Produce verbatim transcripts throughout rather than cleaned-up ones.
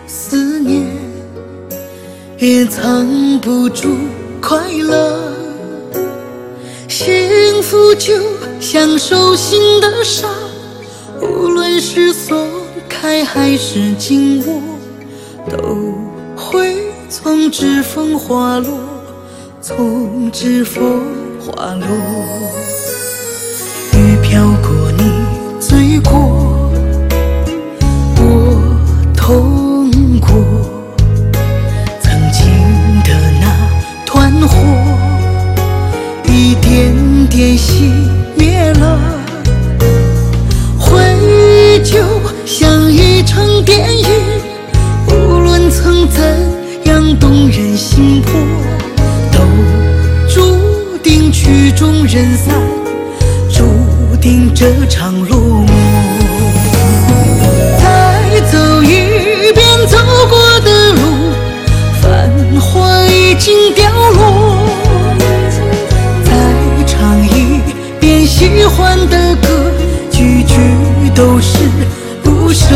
思念，也藏不住快乐。幸福就像手心的沙，无论是松开还是紧握，都会从指缝滑落，从指缝滑落。雨飘过你醉过，我痛过，曾经的那团火一点点熄灭了，回忆就像一场电影，无论曾怎样动人心魄，都注定曲终人散，注定这场落寞。再走一遍走过的路，繁华已经凋落，再唱一遍喜欢的歌，句句都是不舍。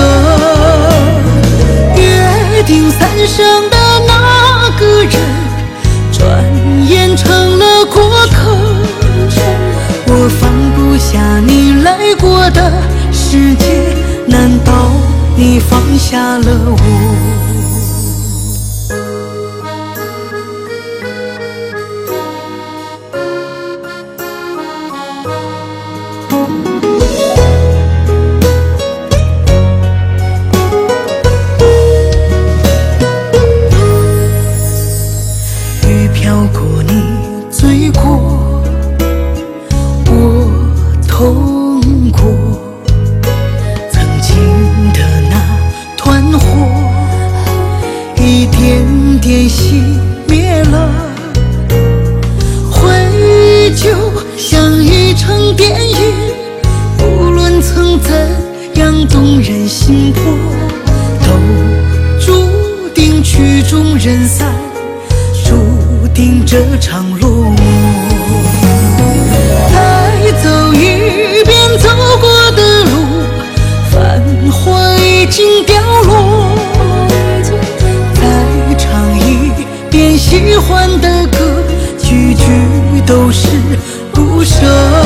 约定三生的那个人，转眼成了过客。我放不下你来过的世界，难道你放下了我？雨飘过你醉过，我痛过，曾经的那团火一点点熄灭了，回忆就像一场电影，无论曾怎样动人心魄，都注定曲终人散，注定这场落寞。再走一遍走过的路，繁华已经凋落，再唱一遍喜欢的歌，句句都是不舍。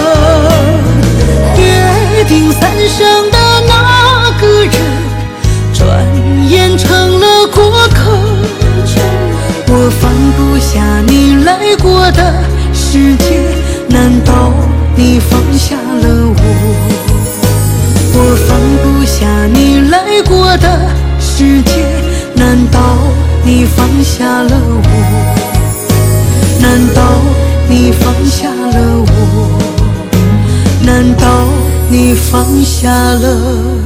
约定三生的那个人，转眼成了过客。我放不下你来过的世界，难道你放下了我？我放不下你来过的世界，难道你放下了我？难道你放下了我？难道你放下了